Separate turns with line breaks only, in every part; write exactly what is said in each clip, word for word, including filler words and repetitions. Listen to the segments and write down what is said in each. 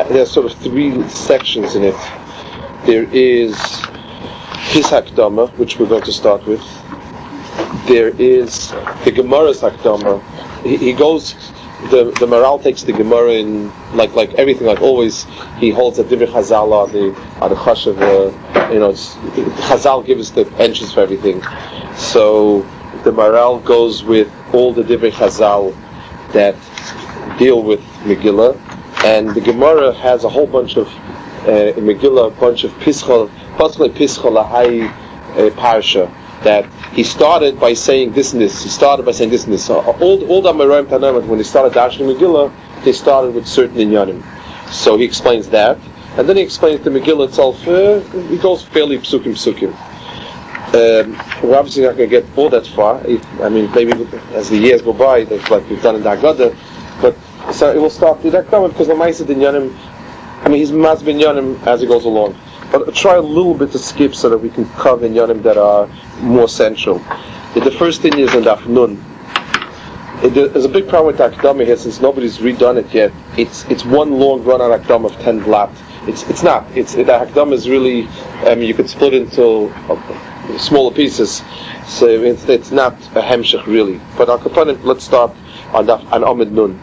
there are sort of three sections in it. There is his Hakdama, which we're going to start with. There is the Gemara's Hakdama. He, he goes, the the Maral takes the Gemara in, like like everything, like always, he holds a Divrei Chazal on the, on the Chashav, uh, you know, it's, Chazal gives the entrance for everything. So the Maral goes with all the Divrei Chazal that deal with Megillah, and the Gemara has a whole bunch of, uh, in Megillah, a bunch of Pischol, possibly Pischol Lahai uh, Parsha, that he started by saying this and this, he started by saying this and this. So all, all the Amoraim Tanaim, when they started Darshan Megillah, they started with certain inyanim. So he explains that, and then he explains the Megillah itself. Uh, he goes fairly psukim psukim. Um, we're obviously not going to get all that far. If, I mean, maybe as the years go by, that's like we've done in the Haggadah. But so it will start with that comment because the Ma'aseh Dinyanim, I mean, he's Maz Binyanim as he goes along. But I'll try a little bit to skip so that we can cover Inyanim that are more central. The first thing is in Daf Nun. There's a big problem with Akdama here since nobody's redone it yet. It's it's one long run on Akdama of ten blat. It's it's not. It's the Akdama is really. I mean, you could split it into uh, smaller pieces, so it's it's not a hemshech really. But I'll component. Let's start on Daf on Amid Nun.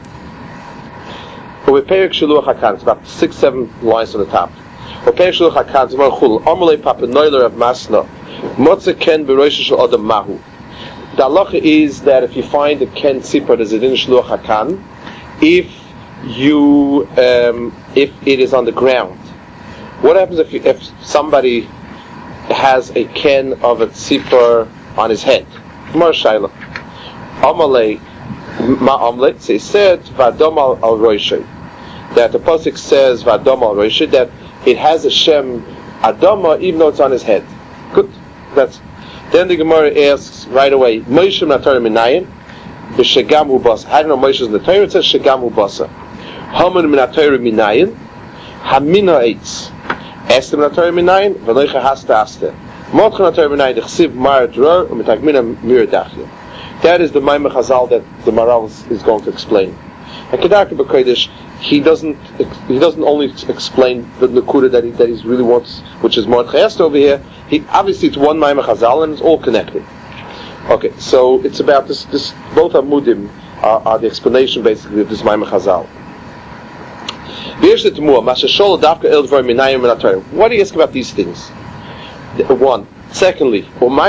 We're Perik Shiluach Hakan. It's about six seven lines on the top. We're Perik Shiluach Hakan. Zman Chul Amalei Papa Noiler of Masna. Motze Ken Beroisha Shel Adam Mahu. The halacha is that if you find a Ken Tzipor, there's a din Shluach Hakan, if you, um, if it is on the ground. What happens if you, if somebody has a Ken of a Tzipor on his head? Mar Shaila. Amalei Ma Amlet, so he said, Vadom al Roishay. That the Pasuk says, Vadom al Roishay, that it has a Shem Adama even though it's on his head. Good. That's Then the Gemara asks right away, Moshe Natar Minayin, B'Shegam Ubasa. How do you know Moshe is in the Torah? It says Shegam Ubasa. Haman Natar Minayin, Hamina Eitz. Esther Natar Minayin, V'Leicha Hasta Asta. Motcha Natar Minayin, D'Chsiv Mar Dror, U'Metagmina Mir Dachya. That is the Maimah Chazal that the Maral is going to explain. And Kedaka B'Kodesh, he doesn't he doesn't only explain the Nakuda that he that he really wants, which is Mordechai Esther over here. He, obviously, it's one Maimah Chazal and it's all connected. Okay, so it's about this. This both Amudim are, are the explanation basically of this Maimah Chazal. What do you ask about these things? One. Secondly, so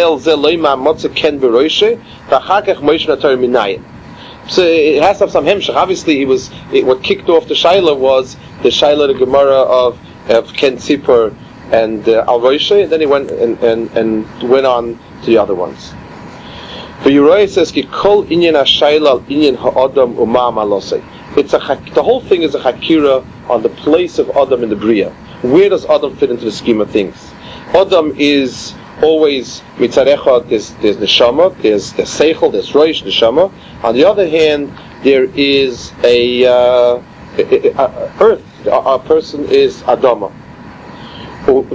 it has to have some hemshech. Obviously, he was it, what kicked off the Shaila was the Shaila the Gemara of of Ken Tzipor and uh, Al Roishay, and then he went and, and, and went on to the other ones. For Uriah says, "Ki kol inyan ha'shayla al inyan ha'adam umam alosei." It's a the whole thing is a hakira on the place of Adam in the Bria. Where does Adam fit into the scheme of things? Adam is always mitzarecha. There's there's neshama, there's there's seichel, there's roish neshama. On the other hand, there is a, uh, a, a, a earth. A, a person is Adama. What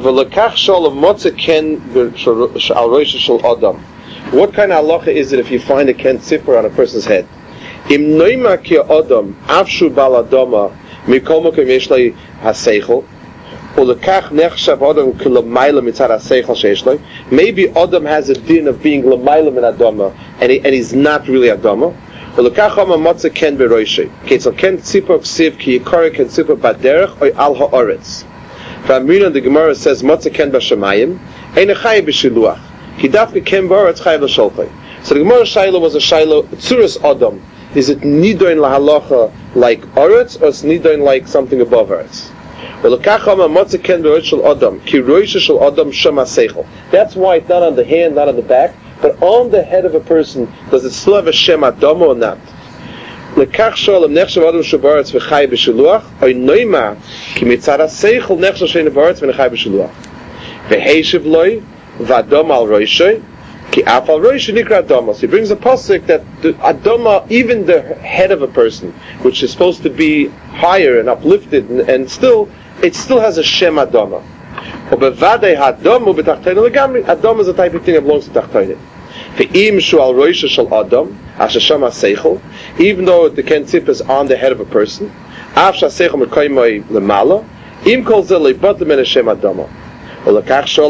kind of halacha is it if you find a ken tzipor on a person's head? Im noima ki adam afshu bal adama mikol makom yesh lo haseichel ulekach nechshav adam k'lamayla mitzad haseichel sheish lo. Maybe Adam has a din of being lamayla min adama, and he, and he's not really adama. Ulekach ama motze ken beroishay. Okay, so ken tzipor ksiv ki yikore ken tzipor baderech oy al ha'oretz. From Rina, the Gemara says, "Motze ken b'shamayim, ein echay b'shiluach. Ki dafke ken b'oretz chay b'sholchay." So the Gemara Shaila was a Shaila tzuras Adam. Is it nidoin lahalacha like oretz, or it's nidoin like something above oretz? V'lekachama motze ken b'oretz shel Adam, ki roisha shel Adam shema seichel. That's why it's not on the hand, not on the back, but on the head of a person. Does it still have a shem Adam or not? Lekach shalom nechshav Adam shabaretz v'chay b'shiluach, oy noima ki mitzad haseichel nechshav shein baretz v'chay b'shiluach. V'heishiv loy v'adam al roishay ki af al roishay nikra adama. So he brings a pasuk that the adama, even the head of a person, which is supposed to be higher and uplifted, and, and still it still has a shem adama. Ubevadei hadam ubetachtoinu legamri. Adama is a type of thing that belongs to tachtoinu. Ve'im shu al roisha shel adam, asher shama seichel, even though the kentip is on the head of a person, af shaseichel mekoymoi lemala, im kol ze leibadim en Hashem adama. Okay, so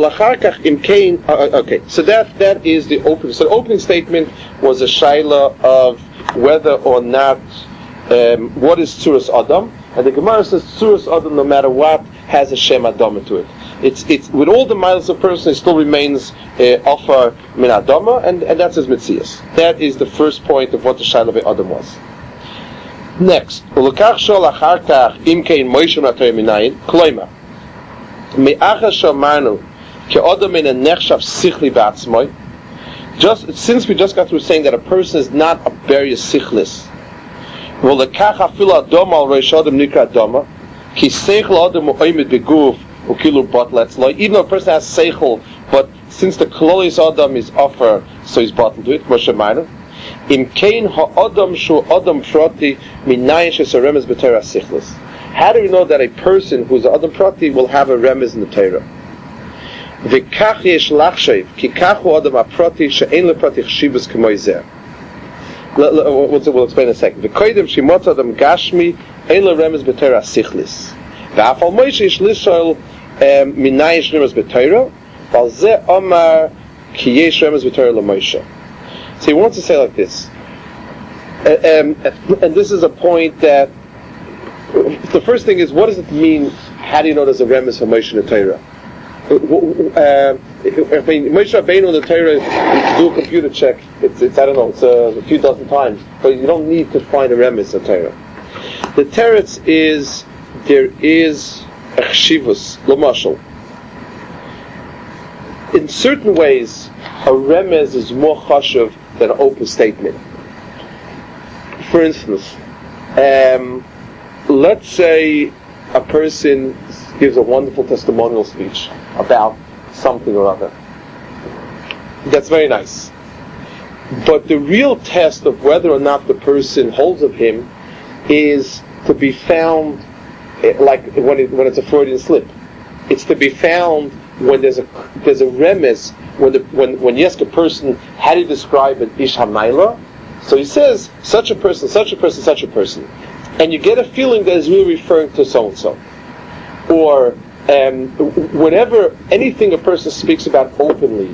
that that is the opening. So the opening statement was a shaila of whether or not um, what is Tzuras Adam, and the Gemara says Tzuras Adam, no matter what, has a Shem Adama to it. It's it's with all the miles of person, it still remains Ofar uh, Min Adama, and, and that's his Metzias. That is the first point of what the shaila of Adam was. Next, Ulakach Shol Achar Kach Imkein Moshe Natay Minayin Kloima. Just since we just got through saying that a person is not a barious sichlis, even though a person has seichel, but since the klolis adam is offer, so he's bottled to it. Moshe Minor. Im kein ha'adam shu adam prati minayin shesaremes b'tera sichlis. How do we know that a person who's an Adam Prati will have a remez in the Torah? V'kach yesh lachshev, ki kachu Adam HaPrati she'en lePrati chshivus k'moi zeh. We'll explain in a second. V'koidem shimot Adam Gashmi ein leremez b'Torah sichlis. V'afal Moshe yesh lishol minayin yesh remez b'Torah, val zeh omar ki yesh remez b'Torah l'Moshe. So he wants to say like this. Uh, um, and this is a point that the first thing is, what does it mean? How do you know there's a remez for Moshe in the Torah? Uh, I mean, Moshe Rabbeinu in the Torah, you do a computer check. It's, it's I don't know, it's a, a few dozen times, but you don't need to find a remez in the Torah. The teretz is there is a chshivus l'mashal. In certain ways, a remez is more chashuv than an open statement. For instance, um, let's say a person gives a wonderful testimonial speech about something or other. That's very nice. But the real test of whether or not the person holds of him is to be found, like when it, when it's a Freudian slip. It's to be found when there's a there's a remez, when the, when when you ask a person, how do you describe an ish hamayla? So he says such a person, such a person, such a person. And you get a feeling that is really referring to so-and-so. Or um, whenever anything a person speaks about openly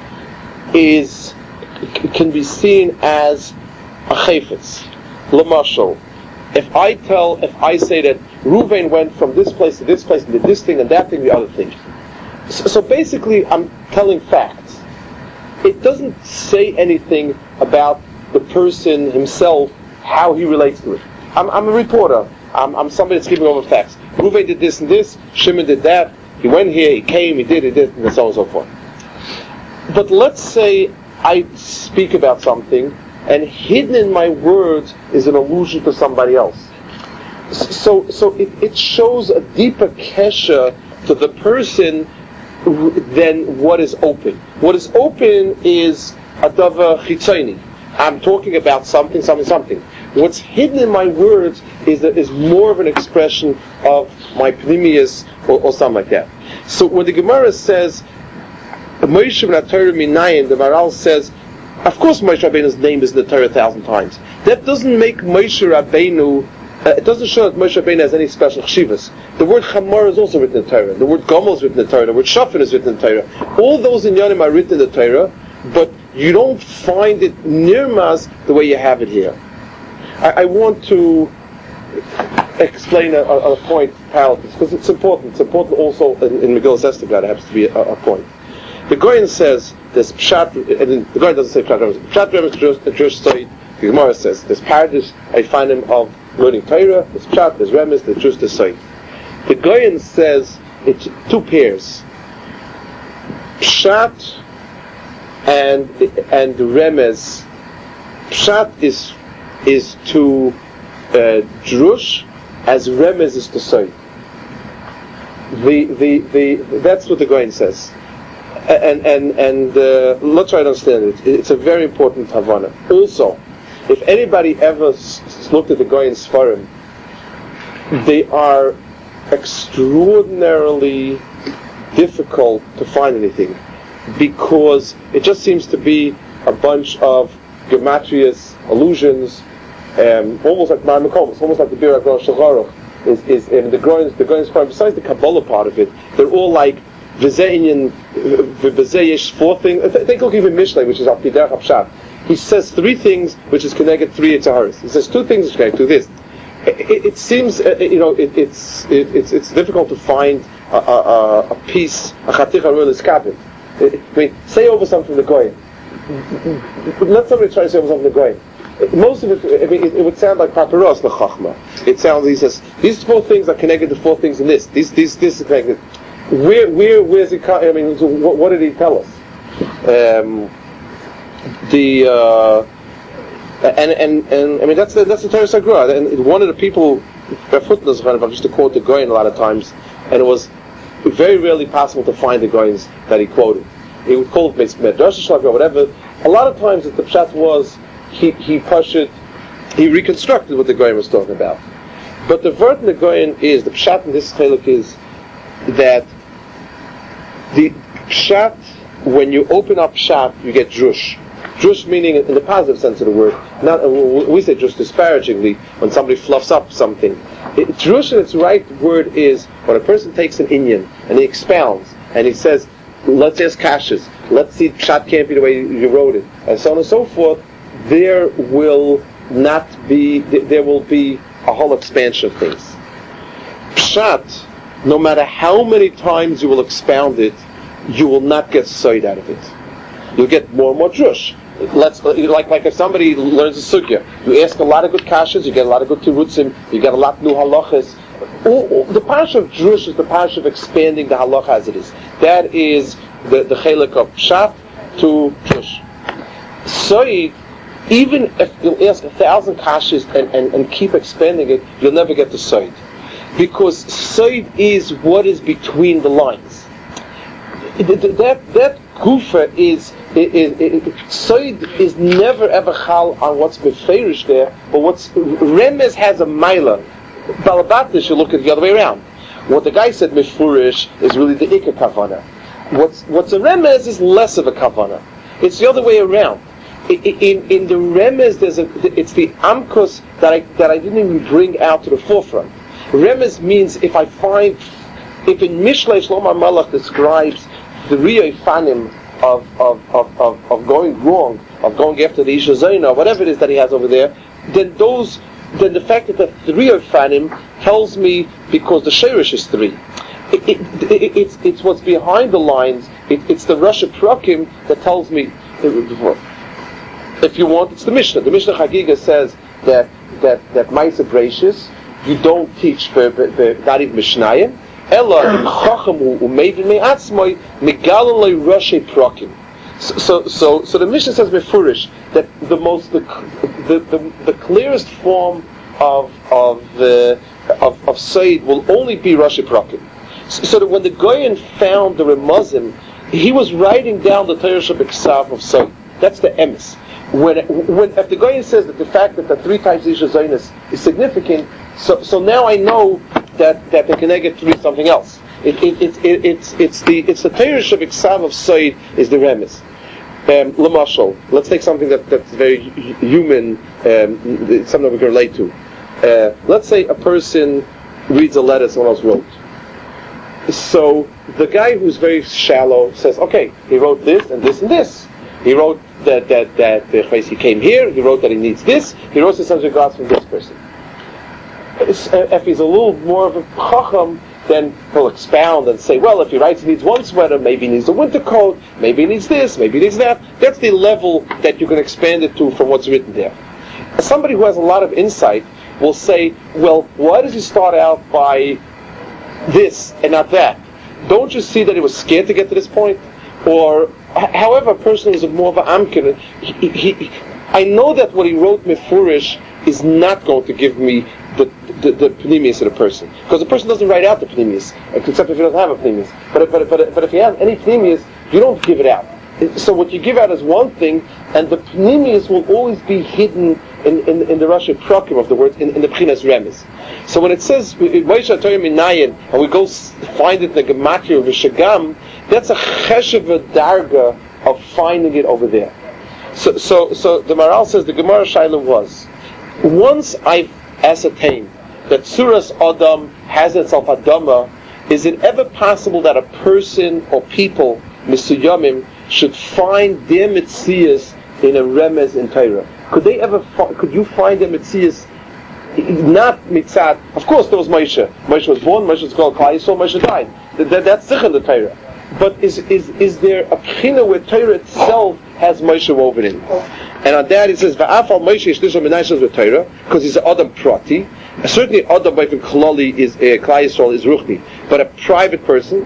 is can be seen as a chayfetz. L'mashal. If I tell, if I say that Ruvain went from this place to this place and did this thing and that thing, the other thing. So, so basically I'm telling facts. It doesn't say anything about the person himself, how he relates to it. I'm, I'm a reporter. I'm, I'm somebody that's giving over facts. Ruvain did this and this. Shimon did that. He went here. He came. He did. He did, and so on and so forth. But let's say I speak about something, and hidden in my words is an allusion to somebody else. So, so it, it shows a deeper kesha to the person than what is open. What is open is a davar chitzoni. I'm talking about something, something, something. What's hidden in my words is that is more of an expression of my pnimius or, or something like that. So when the Gemara says Moshe Torah minayin, the Maral says, of course Moshe Rabbeinu's name is in the Torah a thousand times. That doesn't make Moshe Rabbeinu. Uh, it doesn't show that Moshe Rabbeinu has any special chshivas. The word chamor is also written in the Torah. The word gomel is written in the Torah. The word shafin is written in the Torah. All those inyanim are written in the Torah, but you don't find it nirmaz the way you have it here. I, I want to explain a, a, a point, because it's important. It's important also in, in Megillas Esther. That happens to be a, a point. The Goyen says there's pshat, and the Goyen doesn't say pshat. Pshat remes the Jewish side. The Gemara says there's paradish. I find him of learning Torah. There's pshat. There's remes. The Jewish side. The Goyen says it's two pairs. Pshat and and remes. Pshat is is to uh, drush as remes is to say. The the the that's what the Goyen says. And and and uh, let's try to understand it. It's a very important havana. Also, if anybody ever s- looked at the Goyen Sfarim, they are extraordinarily difficult to find anything, because it just seems to be a bunch of gematrias, allusions, um, almost like Mar Makom, almost like the Bir HaGrosh Shulchan is is in the Groins, the Groins part. Besides the Kabbalah part of it, they're all like V'ze'inyan, V'ze'yesh, four things. Think of even Mishlei, which is Al-Piderach Apshat. He says three things which is connected three Yetzaharis. He says two things which connect to this. It, it, it seems, uh, you know, it, it's it, it's it's difficult to find a, a, a piece, a Chatich HaRuel Iskabit. I mean, say over something from the Goyim. Let somebody try to say over something from the Goyim. Most of it, I mean, it, it would sound like Paparos L'Chachma. It sounds, he says, these four things are connected to four things in this. These, these, this is connected. Where, where, where's he? I mean, so what, what did he tell us? Um, the uh, and and and I mean that's the that's the Torah Sagra. And one of the people, footnotes, I used to quote the Goyin a lot of times, and it was very rarely possible to find the Goyins that he quoted. He would quote Medrash or whatever. A lot of times, the pshat was he he pushed it, he reconstructed what the Goyin was talking about. But the word in the Goyin is the pshat in this chelek is that the pshat, when you open up pshat, you get drush. Drush meaning in the positive sense of the word. Not we say drush disparagingly when somebody fluffs up something. It, drush in its right word is when a person takes an inyan and he expounds and he says, let's ask kashas, let's see pshat can't be the way you wrote it, and so on and so forth. There will not be, there will be a whole expansion of things. Pshat, no matter how many times you will expound it, you will not get soid out of it. You'll get more and more drush. Let's like like if somebody learns a sugya, you ask a lot of good kashas, you get a lot of good tirutzim, you get a lot of new halachas. The parsha of drush is the parsha of expanding the halacha as it is. That is the the chelik of pshat to drush. Soid, even if you ask a thousand kashas and, and, and keep expanding it, you'll never get to soid. Because soid is what is between the lines. That that gufa is soid is, is never ever chal on what's beferish there, but what's remez has a maila. Balabatish, you look at it the other way around. What the guy said mefurish is really the ikka kavana. What's what's a remez is less of a kavana. It's the other way around. In, in, in the remez, there's a it's the amkus that I that I didn't even bring out to the forefront. Remez means if I find, if in Mishlei Shlomo Malach describes the Riyoi Fanim of, of, of, of, of going wrong, of going after the Isha Zayna, whatever it is that he has over there, then those, then the fact that the Riyoi Fanim tells me because the Sheirish is three. It, it, it, it's, it's what's behind the lines, it, it's the Rosh Prakim that tells me, if you want, it's the Mishnah. The Mishnah Chagiga says that, that, that Maisa Gracious, you don't teach the not even Mishnayim. Ella im chacham hu umeivin me'atzmoi megalolei roshei prakim. So, so, so the Mishnah says befurish that the most, the, the, the, the clearest form of of the of of Said will only be roshei prakim. So, so that when the Goyen found the Ramazim, he was writing down the Torah Shabbat of Said. That's the emes. When, when if the Goyen says that the fact that the three times Isha Zaynas is significant, so so now I know that, that they can get through something else. It, it, it, it, it's it's the it's the Torah Shabbat of Said is the remes. Um, Lamashal, let's take something that, that's very human, um, something we can relate to. Uh, let's say a person reads a letter someone else wrote. So the guy who's very shallow says, okay, he wrote this and this and this. He wrote that that that uh, he came here. He wrote that he needs this. He wrote some regards from this person. If he's a little more of a chacham, then he'll expound and say, well, if he writes he needs one sweater, maybe he needs a winter coat, maybe he needs this, maybe he needs that. That's the level that you can expand it to from what's written there. Somebody who has a lot of insight will say, well, why does he start out by this and not that? Don't you see that he was scared to get to this point? Or, however, a person is more of an amkin, he, he, I know that what he wrote mefurish is not going to give me the the, the pneumius of the person, because the person doesn't write out the pneumius, except if he doesn't have a pneumius. But but but but if he has any pneumius, you don't give it out. So what you give out is one thing, and the pneumius will always be hidden in, in, in the Rashi Prakim of the word, in, in the Pchinas Remes. So when it says Moshe Torah Minayin, and we go find it in the Gematria of Shagam, that's a cheshev darga of finding it over there. So, so, so the Maral says the Gemara Shaila was, once I've ascertained that Suras Adam has itself Adama, is it ever possible that a person or people, Misuyamim, should find their Metzias in a Remez in Torah? Could they ever, fi- could you find their Metzias not Mitzad? Of course there was Moshe. Moshe was born, Moshe was called Klal Yisrael, Moshe died. That, that, that's Zich in the Torah. But is, is, is there a Pchina where Torah itself has Moshe woven in? And on that he says, Va'afal Moshe Yishlishon Menashas with Torah, because he's an Adam Prati. Certainly Adam B'Ifin Klali is, uh, Klal Yisrael is Ruchni, but a private person.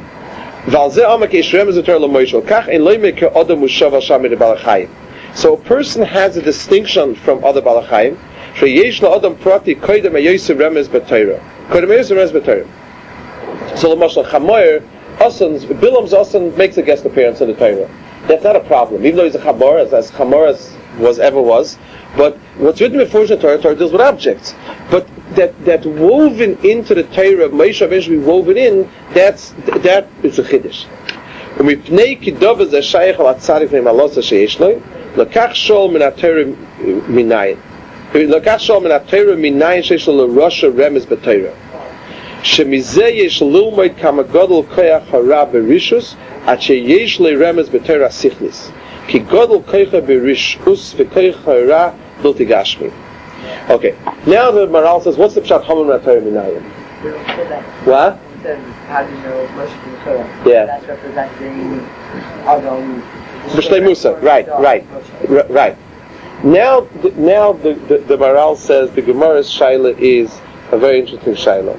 So a person has a distinction from other Balachayim. So L'mashal Chamoyer, Asan's, Bilam's Asan makes a guest appearance in the Torah. That's not a problem, even though he's a Chamor, as, as Chamor as was ever was. But what's written in the Torah, Torah deals with objects. But that that woven into the Torah, Moshe eventually woven in, that's that is a chiddush. ומפני כי דובר זה שייך על הצדיק ממעלות שיש לו, לקח שול מן התורה מניין. לקח שול מן התורה מניין שיש לו לראש הרמז בתורה. שמזה יש ללמוד כמה גדול כוח הרע ברישוס, עד שיש לרמז בתורה שכליס. כי גדול כוח ברישוס וכוח הרע בלתי גשמי. Okay, now the Maral says, what's the pshat Haman מן התורה מניין? What?
How do you know Moshe from Torah?
Yeah.
That's representing Adam.
B'shlei Musa, right, right, r- right. Now, the, now the, the, the Maral says the Gemara's Shaila is a very interesting Shaila.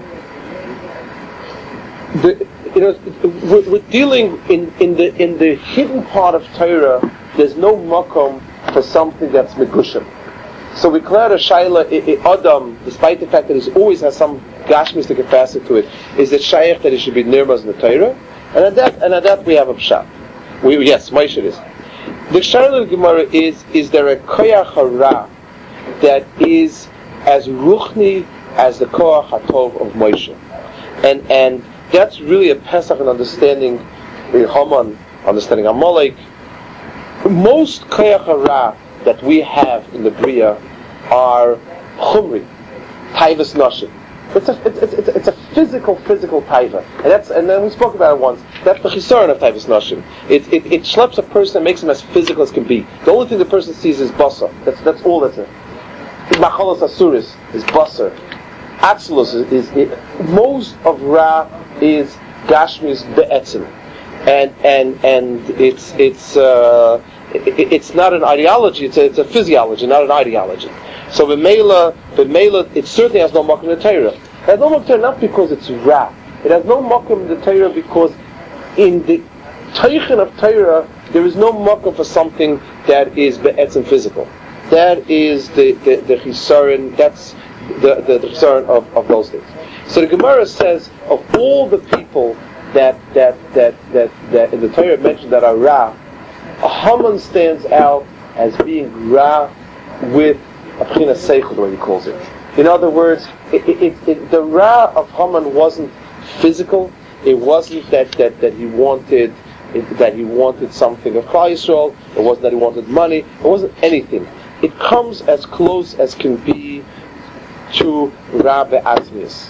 The, you know, we're, we're dealing in, in the in the hidden part of Torah. There's no makom for something that's megushim. So we declare a Shaila, I, I, Adam, despite the fact that he always has some gashmistic capacity to it, is it shaykh that he should be nirmaz in the Torah? And at that, and at that we have a pshat. We, yes, Moshe is. The Shaila of Gemara is, is there a koyach hara that is as ruchni as the koyach hatov of Moshe? And and that's really a Pesach in understanding Haman, understanding Amalek. Most koyach hara that we have in the Bria are chumri, taivas nashim. It's a it's, it's, it's a physical physical taiva, and that's and then we spoke about it once. That's the chisaron of taivas nashim. It it it schleps a person and makes him as physical as can be. The only thing the person sees is basar. That's that's all that's it. Machalos asuris is basar. Atzilus is, is it, most of Ra is gashmis be'etzim, and and and it's it's. Uh, It's not an ideology; it's a, it's a physiology, not an ideology. So the Mela, the Mela, it certainly has no makom in the Torah. It has no makom in the Torah not because it's Ra. It has no makom in the Torah because in the Teichen of Torah there is no makom for something that is be'etzim physical. That is the the, the chisaron. That's the the, the chisaron of, of those things. So the Gemara says of all the people that that that that, that in the Torah mentioned that are Ra, Haman stands out as being Ra with a Pchina Seichel, the way he calls it. In other words, it, it, it, it, the Ra of Haman wasn't physical. It wasn't that, that, that he wanted it, that he wanted something of Klal Yisrael. It wasn't that he wanted money. It wasn't anything. It comes as close as can be to Ra be'atzmius.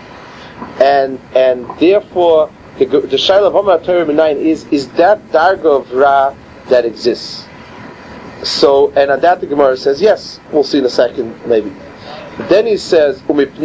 And and therefore, the the Shaila of Haman Torah Minayin is is that darga of Ra that exists. So, and on that the Gemara says, yes, we'll see in a second, maybe. But then he says, in other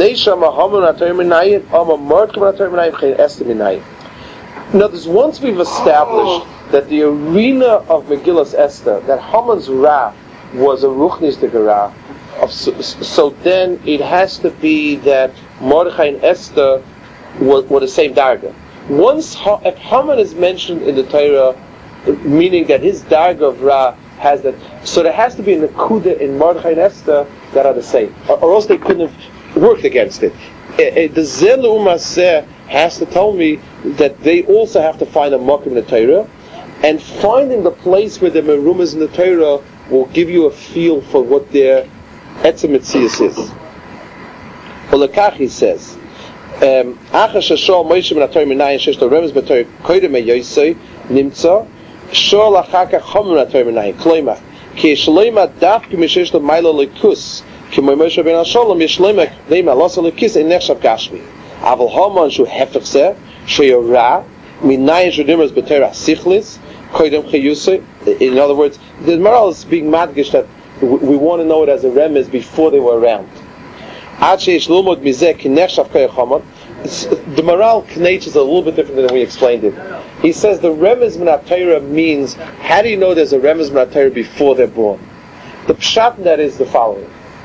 words, once we've established that the arena of Megillas Esther, that Haman's Ra was a Ruchnis de Ra, so, so then it has to be that Mordechai and Esther were, were the same darga. Once, if Haman is mentioned in the Torah, meaning that his darga of Ra has that, so there has to be a nekuda in Mordechai and Esther that are the same, or, or else they couldn't have worked against it. The Zelu Umaseh has to tell me that they also have to find a makom in the Torah, and finding the place where the merumas in the Torah will give you a feel for what their etzem mitzias is. Olakach, he says, Acha shashol Moshe ben Torah minayin shesh lo remez b'Torah koydem eYosei nimtza. Shol achakach Haman Torah minayin. Kloimach Ki shloima dafke mishesh lo maila lekus. Ki mo Moshe ben Shalom yishloima leima losa lekis ein nechshav gashmi. Aval Haman shu hefech zeh sheyora minayin shudimers b'terah sichlis koydem chiyusay. In other words, the moral is being madgish that we want to know it as a remez before they were around. Ad sheish lomod mizeh ki nechshav koyach Haman. The moral knach is a little bit different than we explained it. He says the remez min Torah means, how do you know there's a remez min Torah before they're born? The pshat in that is the following.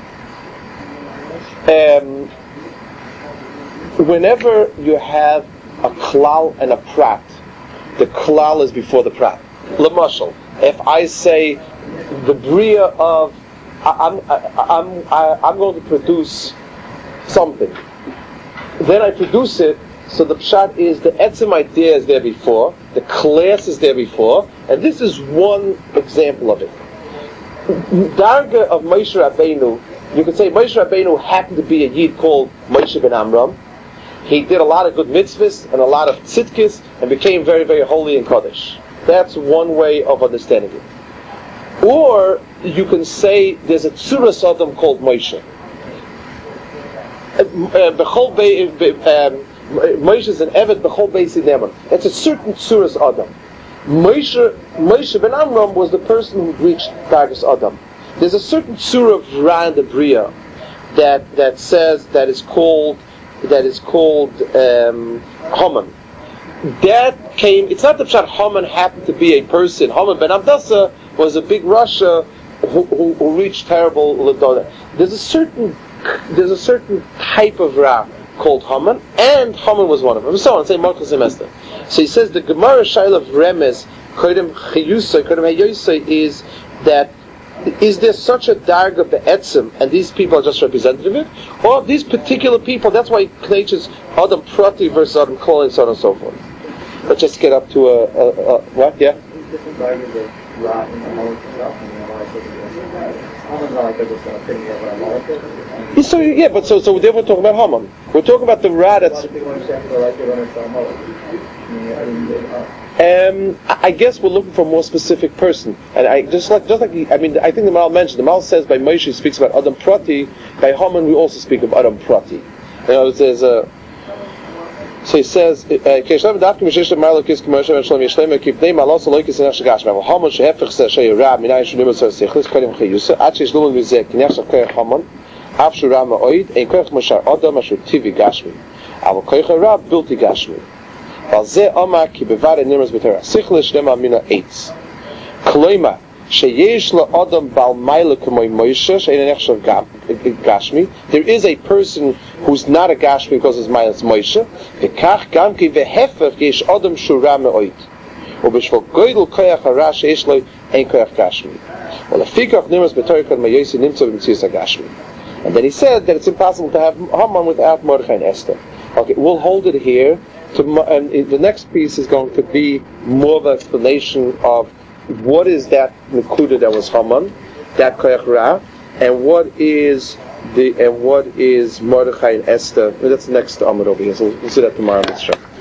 Um, whenever you have a klal and a prat, the klal is before the prat. L'mashal, if I say the bria of I, I'm I, I'm I, I'm going to produce something, then I produce it. So the pshat is the etzem idea is there before, the class is there before, and this is one example of it. Darga of Moshe Rabbeinu, you could say Moshe Rabbeinu happened to be a yid called Moshe ben Amram. He did a lot of good mitzvahs and a lot of tzidkis and became very, very holy in Kodesh. That's one way of understanding it. Or you can say there's a Tzuras Adam called Moshe. Moshe is an Evet b'chol beis neman. It's a certain Tzuras Adam. Moshe, Moshe ben Amram was the person who reached Dargas Adam. There's a certain Tzura of Ra and the Bria that that says that is called that is called um, Haman. That came. It's not the pshat Haman happened to be a person. Haman ben Abdasa was a big Russia who, who, who reached terrible Ladona. There's a certain there's a certain type of Ra called Haman, and Haman was one of them. So on, say Marcus semester. So he says the Gemara Shail of Remez Kodem Chiyusay Kodem Hayosay is that. Is there such a darga be'etzim, and these people are just representative of it? Or these particular people, that's why Knach is Adam Prati versus Adam Kol and so on and so forth. Let's just get up to a, a, a what? Yeah?
Different dargas of Ra in the Malach itself, and the Malach not like they're just going to pick me up on a Malach.
So, yeah, but so, so therefore we're talking about Haman. We're talking about the Ra that's... Um, I guess we're looking for a more specific person, and I just like just like he, I mean I think the Mal mentioned the Mal says by Moshe he speaks about Adam Prati, by Haman we also speak of Adam Prati. You know, there's a so he says Keshav Dafkim Mishesh Malakis Commercial and Shalom Yishlema keep name Allah Salokis and Ashgash Mal Haman Shehefich says Shay Rab Minay Shunim Sar Sichlis Kadim Chayusa Achish Lulun Vizek Kinyash Koyach Haman Afshu Rama Oid Ein Koyach Mashar Adam Ashur Tivi Gashmi Aval Koyach Rab Bilti Gashmi. Valzeh Amar ki bevare nimmers b'terah sichlis shlema mina eitz. Kloima sheyesh la adam bal maila k'moy Moshe she'ein nechshav gashmi. There is a person who's not a gashmi because his maila is Moshe. V'kach gam ki v'hefech yesh adam shura me'oit. U'b'shvol goydel koyach hara sheyesh lo ein koyach gashmi. U'lefikach nimmers b'terah k'ad mayosi nimtzo b'mitzias gashmi. And then he said that it's impossible to have Haman without Mordechai and Esther. Okay, we'll hold it here. To, and the next piece is going to be more of an explanation of what is that Nakuda that was Haman, that Koyach Ra, and what is the and what is Mordechai and Esther. That's the next Amud over here. So we'll see that tomorrow.